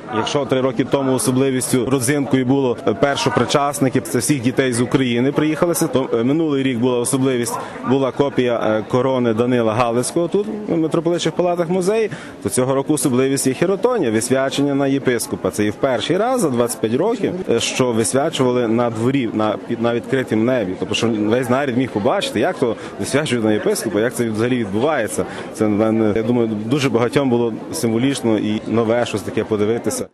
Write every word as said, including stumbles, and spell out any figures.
Якщо три роки тому особливістю родзинкою було першопричасники, це всіх дітей з України приїхалися, то минулий рік була особливість, була копія корони Данила Галицького тут, в митрополичих палатах музеї, то цього року особливість є хіротонія, висвячення на єпископа. Це і в перший раз за двадцять п'ять років, що висвячували на дворі, на, на відкритім небі. Тобто, що весь народ міг побачити, як то висвячують на єпископа, як це взагалі відбувається. Це, я думаю, дуже багатьом було символічно і нове щось таке подивитися.